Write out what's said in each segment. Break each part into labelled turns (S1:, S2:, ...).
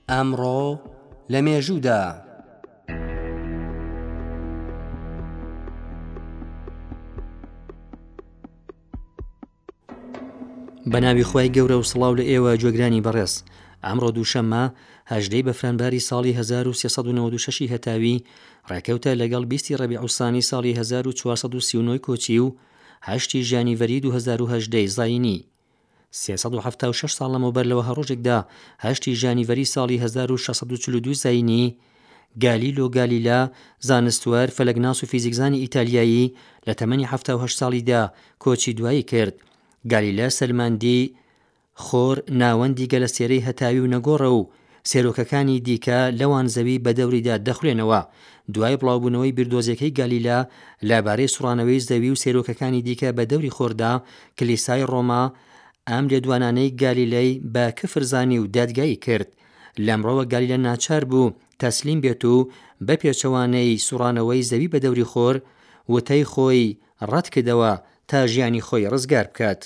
S1: ئەمڕۆ لە مێژوودا بەناوی خوای گەورە و سڵاو لە ئێوە گوێگرانی بەڕێز. ئەمڕۆ دووشەممە 18 بەفرانباری ساڵی 1396 هەتاوی ڕێکەوتە لەگەڵ 20 ڕەبیع الثانی ساڵی 1439 کۆچی و 8 ژانیڤەری 2018 زاینی. 376 ساڵ لەمەوبەر لەوە هەڕۆژێکدا 8 ژانیڤەری ساڵی 1642 زاینی گالیلۆ گالیلا زانستوەر فەلەکناس و فیزیکزانی ئیتالیایی لە تەمەنی 78 ساڵیدا کۆچی دوایی کرد. گالیلا سەلماندی خۆر ناوەندی گەلەسێرەی هەتاوی و نەگۆڕە و سێرۆکەکانی دیکە لەوان زەوی بە دەوریدا دەخورێنەوە. دوای بڵاوبوونەوەی بیردۆزیەکەی گالیلا لەبارەی سوڕانەوەی زەوی و سێرۆکەکانی دیکە بە دەوری خۆردا، کلیسای ڕۆما ئەم لێدوانانەی گالیلەی بە کفرزانی و دادگایی کرد. لەمڕۆوە گالیلا ناچار بوو تەسلیم بێت و بە پێچەوانەی سوڕانەوەی زەوی بە دەوری خۆر وتەی خۆی ڕەت کردەوە تا ژیانی خۆی ڕزگار بکات.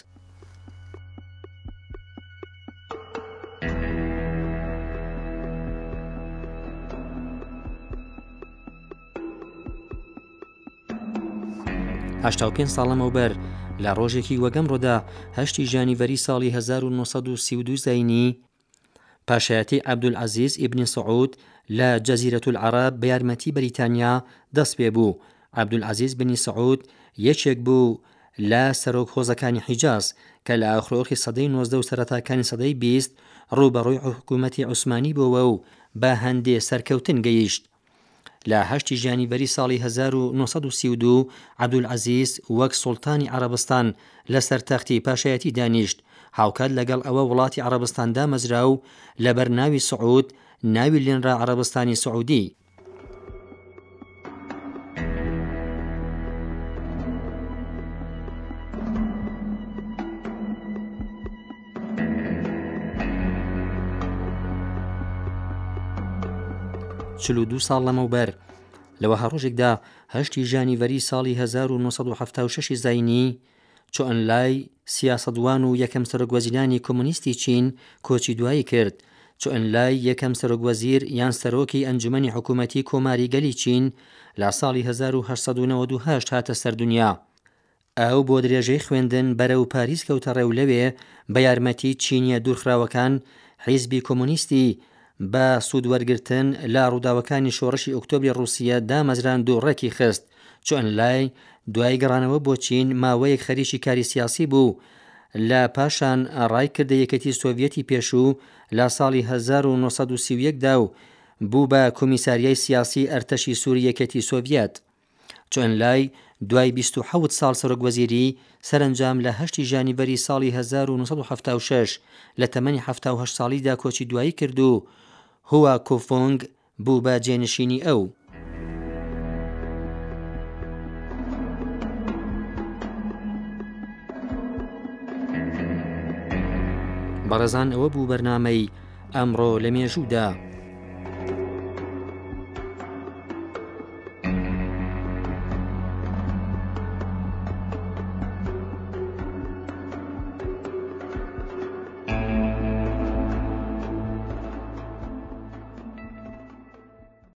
S1: هەشتا و پێنج ساڵ لەمەوبەر لە ڕۆژێکی وەگەمڕۆدا 8 ژانیڤەری ساڵی 1932 زاینی پاشایەتی عەبدولعەزیز ئیبنی سەعود لە جەزیرەت العەرەب بە یارمەتی بەریتانیا دەست پێ بوو. عەبدولعەزیز بنی سەعود یەکێک بوو لە سەرۆک هۆزەکانی حیجاز کە لە ئاخرۆخی سەدەی 19 و سەرەتاکانی سەدەی 20 ڕوبەڕووی حکوومەتی عوسمانی بووە و بە هەندێ سەرکەوتن گەیشت. لە 8 ژانیڤەری ساڵی 1932 عەبدولعەزیز وەک سوڵتانی عەرەبستان لەسەر تەختی پاشایەتی دانیشت. هاوکات لەگەڵ ئەوە وڵاتی عەرەبستان دامەزرا و لەبەر ناوی سعود ناوی لێنرا عەرەبستانی سعودی. چلو دو ساڵ لەمەوبەر لەوە هەڕۆژێکدا 8 ژانیڤەری ساڵی 1976 زاینی چۆ ئەنلای سیاسەتوان و یەکەم سەرۆکوەزیرانی کۆمۆنیستی چین کۆچی دوایی کرد. چۆ ئەنلای یەکەم سەرۆکوەزیر یان سەرۆکی ئەنجومەنی حکوومەتی کۆماری گەلی چین لە ساڵی 1898 هاتە سەردونیا. ئەو بۆ درێژەی خوێندن بەرەو پاریس کەوتە ڕێو لەوێ بە یارمەتی چینیە دوورخراوەکان حیزبی کۆمۆنیستی بە سوودوەرگرتن لە ڕووداوەکانی شۆڕشی ئۆکتۆبری ڕووسیا دامەزراند و ڕێکی خست. چۆ ئەنلای دوای گەڕانەوە بۆ چین ماوەیەک خەریکی کاری سیاسی بوو. لە پاشان ڕایکردە یەکێتی سۆڤیەتی پێشوو لە ساڵی 1931 دا و بوو بە کۆمیساریای سیاسی ئەرتەشی سووری یەکێتی سۆڤیەت. چۆ ئەنلای دوای 27 ساڵ سەرۆکوەزیری سەرنجام لە 8 ژانیڤەری ساڵی 1976 لە تەمەنی 78 ساڵیدا کۆچی دوایی کرد و هوا کۆفۆنگ بوو بە جێنشینی ئەو. بەڕێزان ئەوە بوو بەرنامەی ئەمڕۆ لە مێژوودا.